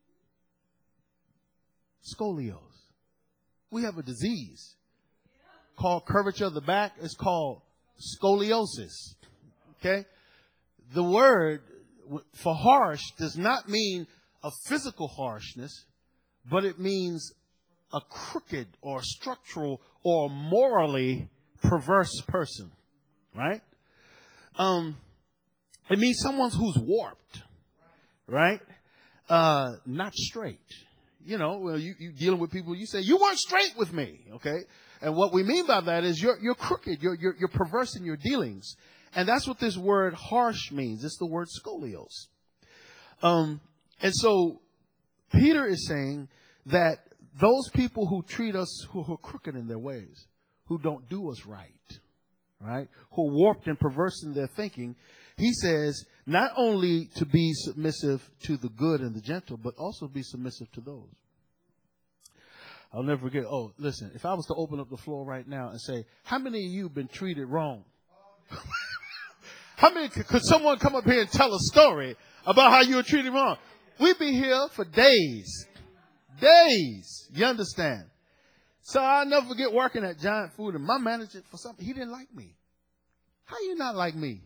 Scolios. We have a disease called curvature of the back. It's called scoliosis. Okay? The word for harsh does not mean a physical harshness, but it means a crooked or structural or morally perverse person, right? It means someone who's warped, right? Not straight. You know, well, you dealing with people, you say, you weren't straight with me, okay? And what we mean by that is you're crooked, you're perverse in your dealings. And that's what this word harsh means. It's the word scolios. And so Peter is saying that those people who treat us, who are crooked in their ways, who don't do us right, who are warped and perverse in their thinking, he says not only to be submissive to the good and the gentle, but also be submissive to those. I'll never forget. Oh, listen, if I was to open up the floor right now and say, how many of you have been treated wrong? How many could someone come up here and tell a story about how you were treated wrong? We'd be here for days. Days. You understand? So I'll never forget working at Giant Food, and my manager, for something, he didn't like me. How you not like me?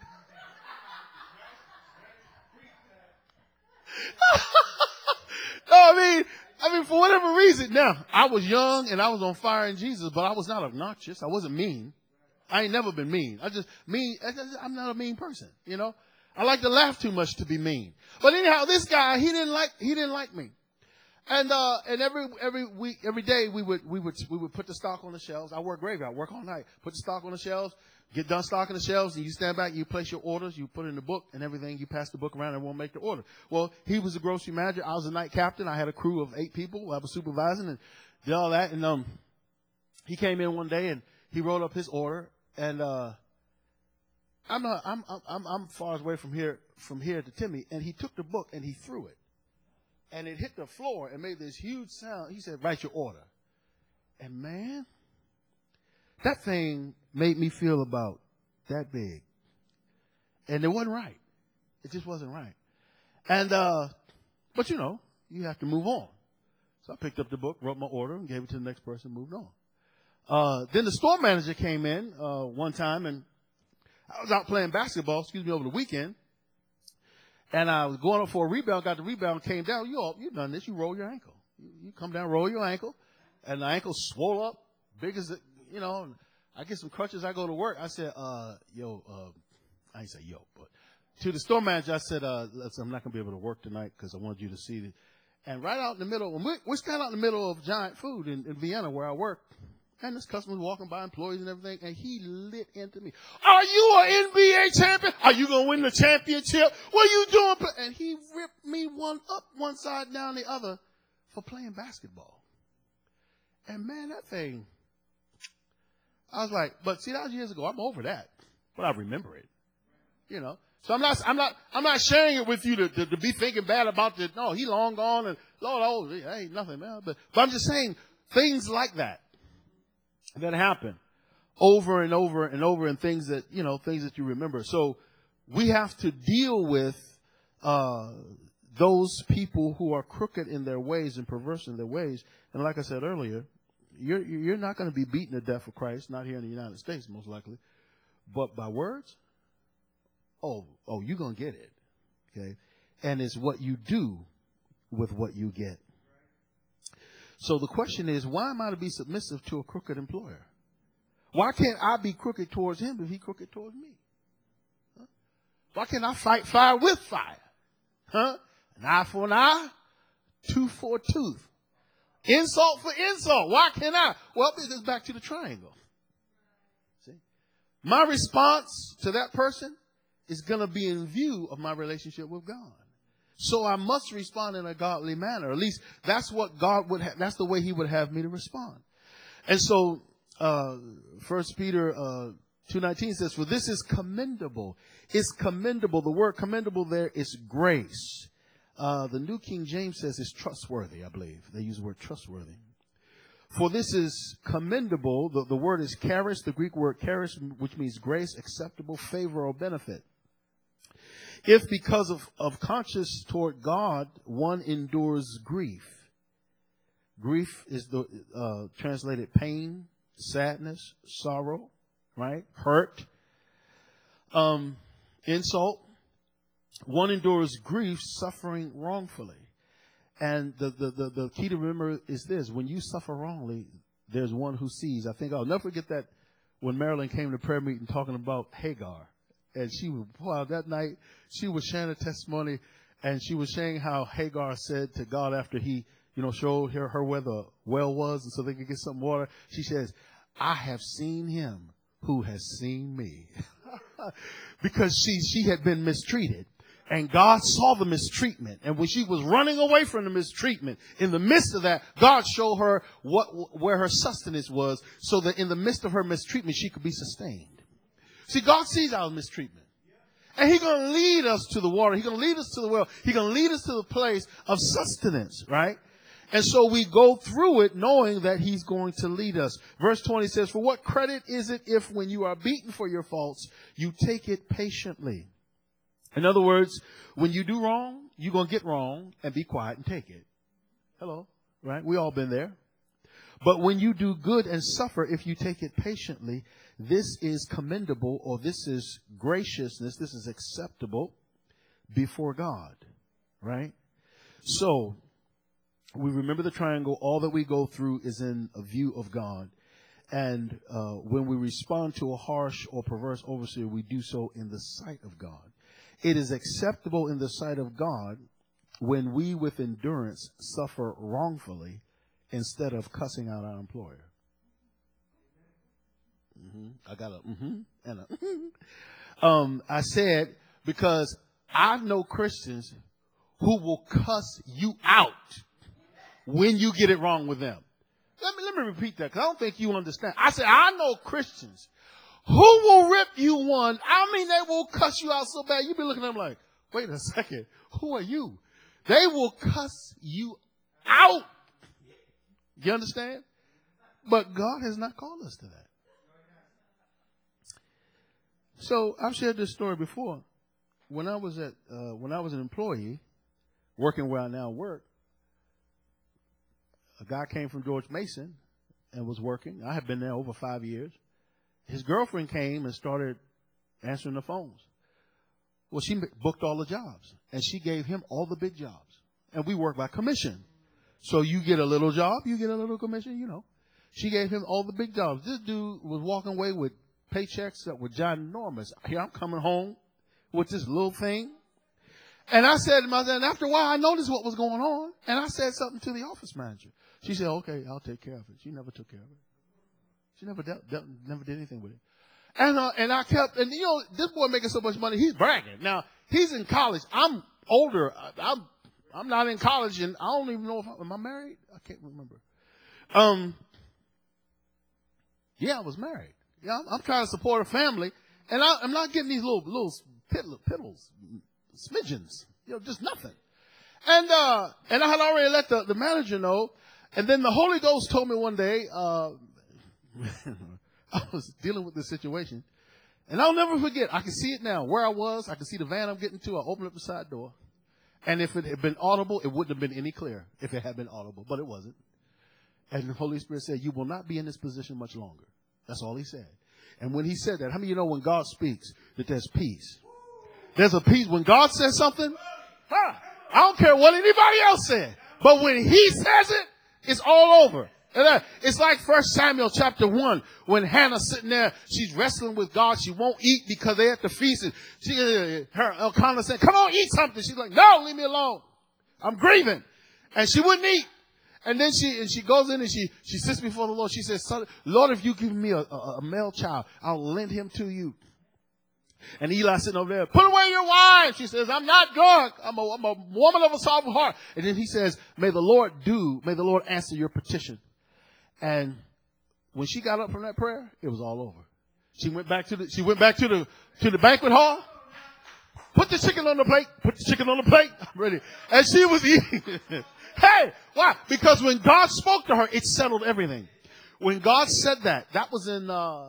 No, I mean, for whatever reason. Now, I was young and I was on fire in Jesus, but I was not obnoxious. I wasn't mean. I ain't never been mean. I'm not a mean person, you know. I like to laugh too much to be mean. But anyhow, this guy, he didn't like me. And every day we would put the stock on the shelves. I work graveyard, work all night. Put the stock on the shelves, get done stocking the shelves, and you stand back, you place your orders, you put it in the book and everything, you pass the book around and won't make the order. Well, he was a grocery manager, I was a night captain, I had a crew of 8 people, I was supervising and did all that, and he came in one day and he wrote up his order, and I'm far away from here from here to Timmy, and he took the book and he threw it. And it hit the floor and made this huge sound. He said, write your order. And man, that thing made me feel about that big. And it wasn't right. It just wasn't right. And, but you know, you have to move on. So I picked up the book, wrote my order, and gave it to the next person, moved on. Then the store manager came in one time, and I was out playing basketball, over the weekend. And I was going up for a rebound, got the rebound, came down. You've done this. You roll your ankle. You come down, roll your ankle. And the ankle swole up, big as, and I get some crutches. I go to work. I said, I ain't say yo, but to the store manager, I said, listen, I'm not going to be able to work tonight because I wanted you to see it. And right out in the middle, we're standing out in the middle of Giant Food in Vienna where I work. And this customer was walking by, employees and everything, and he lit into me. Are you an NBA champion? Are you going to win the championship? What are you doing? And he ripped me up one side, down the other for playing basketball. And man, that thing, I was like, but see, that was years ago. I'm over that, but I remember it, So I'm not sharing it with you to be thinking bad about it. No, he long gone and Lord, ain't nothing, man. But I'm just saying things like that happen over and over and over, and things that you remember. So we have to deal with those people who are crooked in their ways and perverse in their ways. And like I said earlier, you're not going to be beaten to death for Christ, not here in the United States, most likely, but by words. Oh, you're going to get it. Okay. And it's what you do with what you get. So the question is, why am I to be submissive to a crooked employer? Why can't I be crooked towards him if he's crooked towards me? Huh? Why can't I fight fire with fire? Huh? An eye for an eye, tooth for a tooth. Insult for insult. Why can't I? Well, it goes back to the triangle. See? My response to that person is going to be in view of my relationship with God. So I must respond in a godly manner. At least that's what God would have. That's the way he would have me to respond. And so, 1 Peter 2:19 says, for this is commendable. It's commendable. The word commendable there is grace. The New King James says it's trustworthy, I believe. They use the word trustworthy. For this is commendable. The word is charis, the Greek word charis, which means grace, acceptable, favor, or benefit. If because of conscience toward God, one endures grief. Grief is translated pain, sadness, sorrow, right? Hurt, insult. One endures grief, suffering wrongfully. And the key to remember is this: when you suffer wrongly, there's one who sees. I think I'll never forget that when Marilyn came to prayer meeting talking about Hagar. And that night, she was sharing a testimony, and she was sharing how Hagar said to God after he, showed her where the well was, and so they could get some water. She says, I have seen him who has seen me. Because she had been mistreated. And God saw the mistreatment. And when she was running away from the mistreatment, in the midst of that, God showed her where her sustenance was, so that in the midst of her mistreatment, she could be sustained. See, God sees our mistreatment. And he's going to lead us to the water. He's going to lead us to the well. He's going to lead us to the place of sustenance, right? And so we go through it knowing that he's going to lead us. Verse 20 says, for what credit is it if when you are beaten for your faults, you take it patiently? In other words, when you do wrong, you're going to get wrong and be quiet and take it. Hello, right? We all been there. But when you do good and suffer, if you take it patiently, this is commendable, or this is graciousness, this is acceptable before God, right? So we remember the triangle. All that we go through is in a view of God. And when we respond to a harsh or perverse overseer, we do so in the sight of God. It is acceptable in the sight of God when we with endurance suffer wrongfully instead of cussing out our employer. I got a and a I said, because I know Christians who will cuss you out when you get it wrong with them. Let me repeat that, because I don't think you understand. I said, I know Christians who will rip you one. I mean, they will cuss you out so bad. You be looking at them like, wait a second. Who are you? They will cuss you out. You understand? But God has not called us to that. So I've shared this story before. When I was an employee working where I now work, a guy came from George Mason and was working. I had been there over 5 years. His girlfriend came and started answering the phones. Well, she booked all the jobs, and she gave him all the big jobs. And we work by commission. So you get a little job, you get a little commission, you know. She gave him all the big jobs. This dude was walking away with paychecks that were ginormous. Here I'm coming home with this little thing. And I said to myself, and after a while, I noticed what was going on. And I said something to the office manager. She said, okay, I'll take care of it. She never took care of it. She never did anything with it. And I kept, and you know, this boy making so much money, he's bragging. Now, he's in college. I'm older. I'm not in college, and I don't even know if am I married? I can't remember. Yeah, I was married. Yeah, I'm trying to support a family, and I'm not getting these little piddles, smidgens, you know, just nothing. And I had already let the manager know, and then the Holy Ghost told me one day, I was dealing with this situation, and I'll never forget. I can see it now. Where I was, I can see the van I'm getting to. I opened up the side door, and if it had been audible, it wouldn't have been any clearer if it had been audible, but it wasn't. And the Holy Spirit said, you will not be in this position much longer. That's all he said. And when he said that, how many of you know when God speaks that there's peace? There's a peace. When God says something, I don't care what anybody else said. But when he says it, it's all over. It's like 1 Samuel chapter 1, when Hannah's sitting there, she's wrestling with God. She won't eat because they're at the feast. And Elkanah said, come on, eat something. She's like, no, leave me alone. I'm grieving. And she wouldn't eat. And then she goes in and she sits before the Lord. She says, Lord, if you give me a male child, I'll lend him to you. And Eli's sitting over there, put away your wine. She says, I'm not drunk. I'm a woman of a soft heart. And then he says, may the Lord answer your petition. And when she got up from that prayer, it was all over. She went back to the banquet hall. Put the chicken on the plate. Put the chicken on the plate. I'm ready. And she was eating. Hey, why? Because when God spoke to her, it settled everything. When God said that was in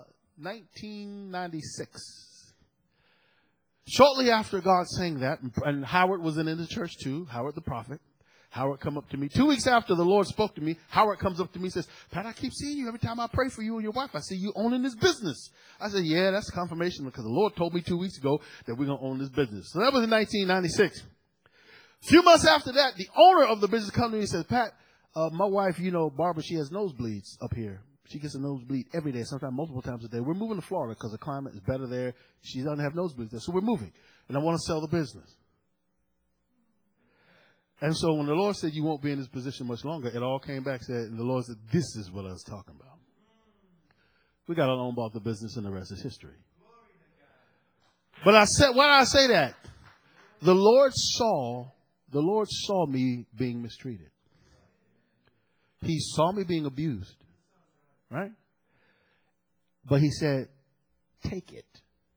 1996. Shortly after God saying that, and Howard was in the church too, Howard the prophet. Howard come up to me. 2 weeks after the Lord spoke to me, Howard comes up to me and says, Pat, I keep seeing you every time I pray for you and your wife. I see you owning this business. I said, yeah, that's confirmation because the Lord told me 2 weeks ago that we're going to own this business. So that was in 1996. A few months after that, the owner of the business comes to me and says, Pat, my wife, you know, Barbara, she has nosebleeds up here. She gets a nosebleed every day, sometimes multiple times a day. We're moving to Florida because the climate is better there. She doesn't have nosebleeds there. So we're moving. And I want to sell the business. And so when the Lord said you won't be in this position much longer, it all came back and the Lord said, this is what I was talking about. We got along about the business and the rest is history. But why did I say that? The Lord saw me being mistreated. He saw me being abused. Right? But he said, take it.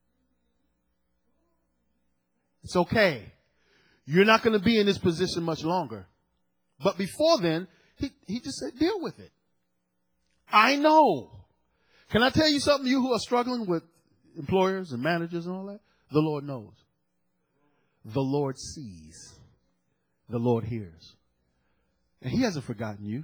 It's okay. You're not going to be in this position much longer. But before then, he just said, deal with it. I know. Can I tell you something, you who are struggling with employers and managers and all that? The Lord knows. The Lord sees. The Lord hears. And he hasn't forgotten you.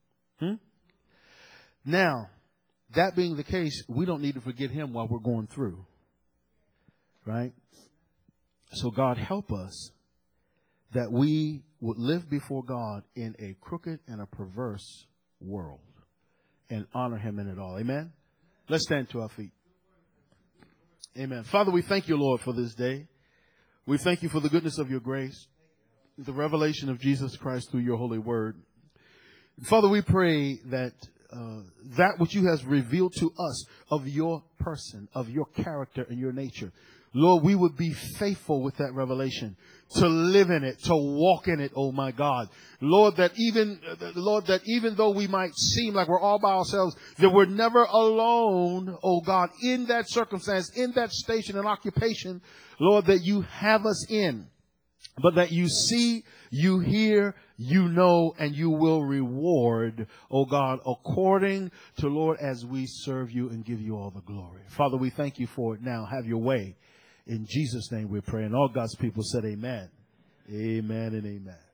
Now, that being the case, we don't need to forget him while we're going through. Right? So God help us that we would live before God in a crooked and a perverse world and honor him in it all. Amen? Let's stand to our feet. Amen. Father, we thank you, Lord, for this day. We thank you for the goodness of your grace, the revelation of Jesus Christ through your holy word. Father, we pray that that which you has revealed to us of your person, of your character and your nature, Lord, we would be faithful with that revelation, to live in it, to walk in it, oh my God. Lord, that even though we might seem like we're all by ourselves, that we're never alone, oh God, in that circumstance, in that station and occupation, Lord, that you have us in. but that you see, you hear, you know, and you will reward, oh God, according to, Lord, as we serve you and give you all the glory. Father, we thank you for it now. Have your way. In Jesus' name we pray. And all God's people said amen. Amen and amen.